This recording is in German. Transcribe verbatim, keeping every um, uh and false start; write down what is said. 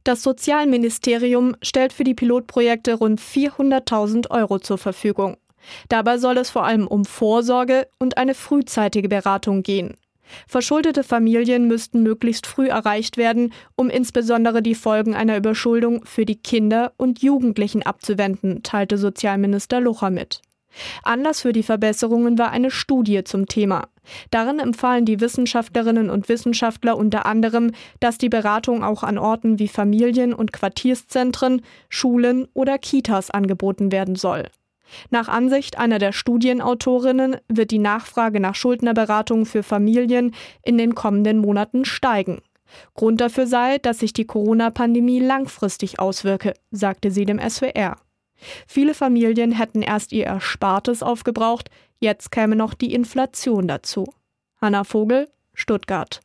Das Sozialministerium stellt für die Pilotprojekte rund vierhunderttausend Euro zur Verfügung. Dabei soll es vor allem um Vorsorge und eine frühzeitige Beratung gehen. Verschuldete Familien müssten möglichst früh erreicht werden, um insbesondere die Folgen einer Überschuldung für die Kinder und Jugendlichen abzuwenden, teilte Sozialminister Lucha mit. Anlass für die Verbesserungen war eine Studie zum Thema. Darin empfahlen die Wissenschaftlerinnen und Wissenschaftler unter anderem, dass die Beratung auch an Orten wie Familien- und Quartierszentren, Schulen oder Kitas angeboten werden soll. Nach Ansicht einer der Studienautorinnen wird die Nachfrage nach Schuldnerberatung für Familien in den kommenden Monaten steigen. Grund dafür sei, dass sich die Corona-Pandemie langfristig auswirke, sagte sie dem S W R. Viele Familien hätten erst ihr Erspartes aufgebraucht, jetzt käme noch die Inflation dazu. Hanna Vogel, Stuttgart.